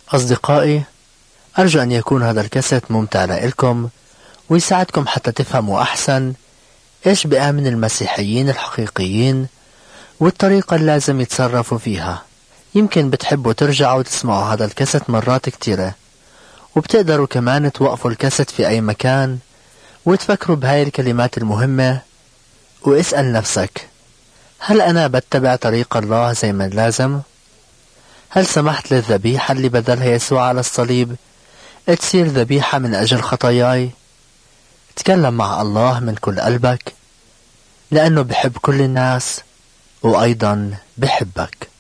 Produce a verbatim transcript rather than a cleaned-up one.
أصدقائي، أرجو أن يكون هذا الكاسيت ممتع لإلكم ويساعدكم حتى تفهموا أحسن إيش بآمن المسيحيين الحقيقيين والطريقة اللي لازم يتصرفوا فيها. يمكن بتحبوا ترجعوا تسمعوا هذا الكاسيت مرات كتيرة، وبتقدروا كمان توقفوا الكاسيت في أي مكان وتفكروا بهاي الكلمات المهمة واسأل نفسك: هل أنا بتبع طريق الله زي ما لازم؟ هل سمحت للذبيحة اللي بذلها يسوع على الصليب تصير ذبيحة من أجل خطاياي؟ تكلم مع الله من كل قلبك، لأنه بحب كل الناس وأيضا بحبك.